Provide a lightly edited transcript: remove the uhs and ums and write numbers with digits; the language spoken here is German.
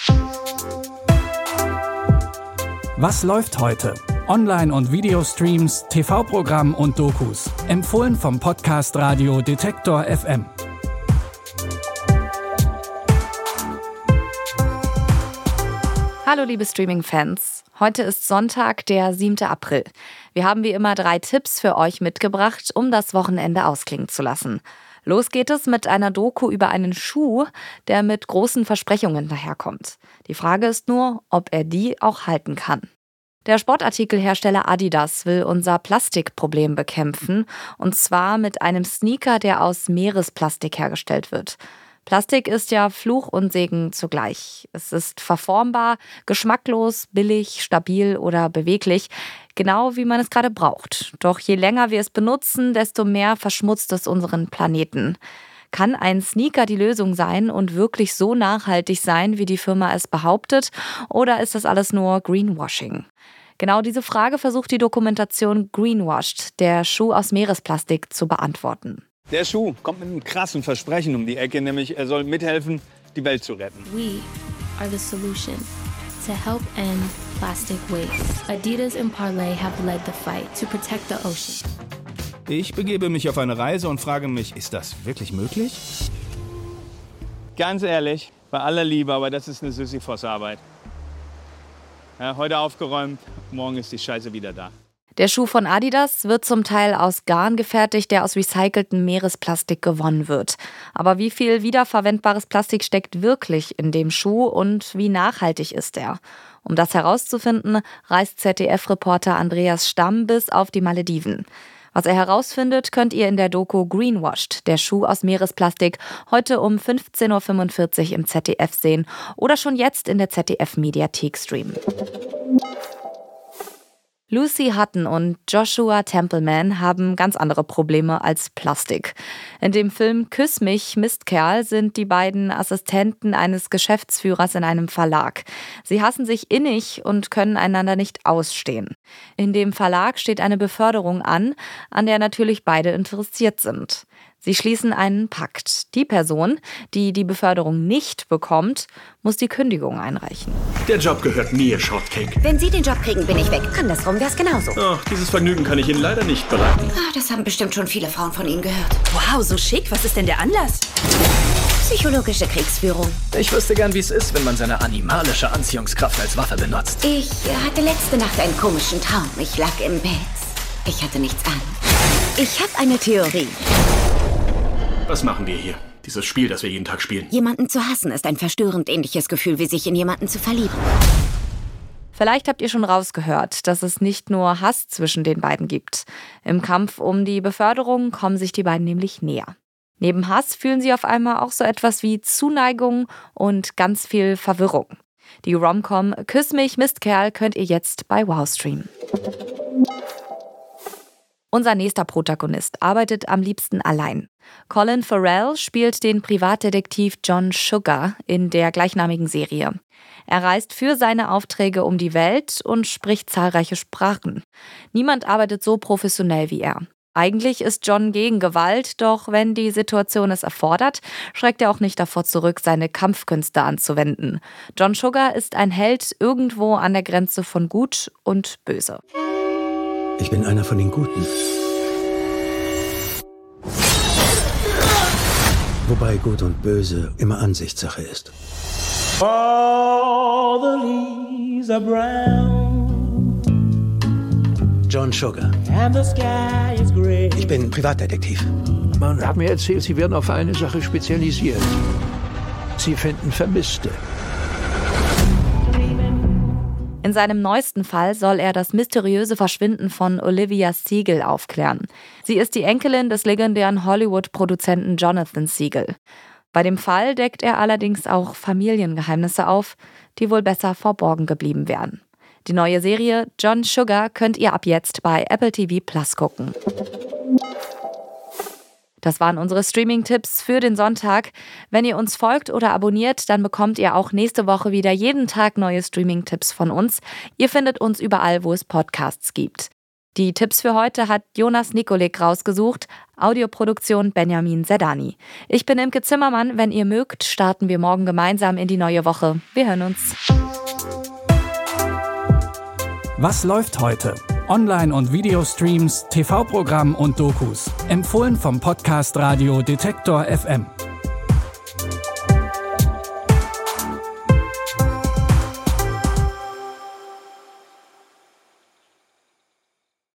Was läuft heute? Online- und Videostreams, TV-Programm und Dokus. Empfohlen vom Podcast Radio Detektor FM. Hallo liebe Streaming-Fans. Heute ist Sonntag, der 7. April. Wir haben wie immer 3 Tipps für euch mitgebracht, um das Wochenende ausklingen zu lassen. Los geht es mit einer Doku über einen Schuh, der mit großen Versprechungen daherkommt. Die Frage ist nur, ob er die auch halten kann. Der Sportartikelhersteller Adidas will unser Plastikproblem bekämpfen, und zwar mit einem Sneaker, der aus Meeresplastik hergestellt wird. Plastik ist ja Fluch und Segen zugleich. Es ist verformbar, geschmacklos, billig, stabil oder beweglich, genau wie man es gerade braucht. Doch je länger wir es benutzen, desto mehr verschmutzt es unseren Planeten. Kann ein Sneaker die Lösung sein und wirklich so nachhaltig sein, wie die Firma es behauptet? Oder ist das alles nur Greenwashing? Genau diese Frage versucht die Dokumentation Greenwashed, der Schuh aus Meeresplastik, zu beantworten. Der Schuh kommt mit einem krassen Versprechen um die Ecke, nämlich er soll mithelfen, die Welt zu retten. We are the solution to help end plastic waste. Adidas and Parley have led the fight to protect the ocean. Ich begebe mich auf eine Reise und frage mich, ist das wirklich möglich? Ganz ehrlich, bei aller Liebe, aber das ist eine Sisyphos-Arbeit. Ja, heute aufgeräumt, morgen ist die Scheiße wieder da. Der Schuh von Adidas wird zum Teil aus Garn gefertigt, der aus recyceltem Meeresplastik gewonnen wird. Aber wie viel wiederverwendbares Plastik steckt wirklich in dem Schuh und wie nachhaltig ist er? Um das herauszufinden, reist ZDF-Reporter Andreas Stamm bis auf die Malediven. Was er herausfindet, könnt ihr in der Doku Greenwashed, der Schuh aus Meeresplastik, heute um 15.45 Uhr im ZDF sehen oder schon jetzt in der ZDF-Mediathek streamen. Lucy Hutton und Joshua Templeman haben ganz andere Probleme als Plastik. In dem Film Küss mich, Mistkerl sind die beiden Assistenten eines Geschäftsführers in einem Verlag. Sie hassen sich innig und können einander nicht ausstehen. In dem Verlag steht eine Beförderung an der natürlich beide interessiert sind. Sie schließen einen Pakt. Die Person, die die Beförderung nicht bekommt, muss die Kündigung einreichen. Der Job gehört mir, Shortcake. Wenn Sie den Job kriegen, bin ich weg. Andersrum wär's genauso. Ach, dieses Vergnügen kann ich Ihnen leider nicht bereiten. Das haben bestimmt schon viele Frauen von Ihnen gehört. Wow, so schick. Was ist denn der Anlass? Psychologische Kriegsführung. Ich wüsste gern, wie es ist, wenn man seine animalische Anziehungskraft als Waffe benutzt. Ich hatte letzte Nacht einen komischen Traum. Ich lag im Bett. Ich hatte nichts an. Ich habe eine Theorie. Was machen wir hier? Dieses Spiel, das wir jeden Tag spielen. Jemanden zu hassen ist ein verstörend ähnliches Gefühl, wie sich in jemanden zu verlieben. Vielleicht habt ihr schon rausgehört, dass es nicht nur Hass zwischen den beiden gibt. Im Kampf um die Beförderung kommen sich die beiden nämlich näher. Neben Hass fühlen sie auf einmal auch so etwas wie Zuneigung und ganz viel Verwirrung. Die Rom-Com Küss mich, Mistkerl könnt ihr jetzt bei Wow streamen. Unser nächster Protagonist arbeitet am liebsten allein. Colin Farrell spielt den Privatdetektiv John Sugar in der gleichnamigen Serie. Er reist für seine Aufträge um die Welt und spricht zahlreiche Sprachen. Niemand arbeitet so professionell wie er. Eigentlich ist John gegen Gewalt, doch wenn die Situation es erfordert, schreckt er auch nicht davor zurück, seine Kampfkünste anzuwenden. John Sugar ist ein Held irgendwo an der Grenze von Gut und Böse. Ich bin einer von den Guten. Wobei Gut und Böse immer Ansichtssache ist. All the leaves are brown. John Sugar. And the sky is gray. Ich bin Privatdetektiv. Man hat mir erzählt, Sie werden auf eine Sache spezialisiert. Sie finden Vermisste. In seinem neuesten Fall soll er das mysteriöse Verschwinden von Olivia Seagal aufklären. Sie ist die Enkelin des legendären Hollywood-Produzenten Jonathan Seagal. Bei dem Fall deckt er allerdings auch Familiengeheimnisse auf, die wohl besser verborgen geblieben wären. Die neue Serie John Sugar könnt ihr ab jetzt bei Apple TV Plus gucken. Das waren unsere Streaming-Tipps für den Sonntag. Wenn ihr uns folgt oder abonniert, dann bekommt ihr auch nächste Woche wieder jeden Tag neue Streaming-Tipps von uns. Ihr findet uns überall, wo es Podcasts gibt. Die Tipps für heute hat Jonas Nikolik rausgesucht, Audioproduktion Benjamin Zerdani. Ich bin Imke Zimmermann. Wenn ihr mögt, starten wir morgen gemeinsam in die neue Woche. Wir hören uns. Was läuft heute? Online- und Videostreams, TV-Programm und Dokus. Empfohlen vom Podcast Radio Detektor FM.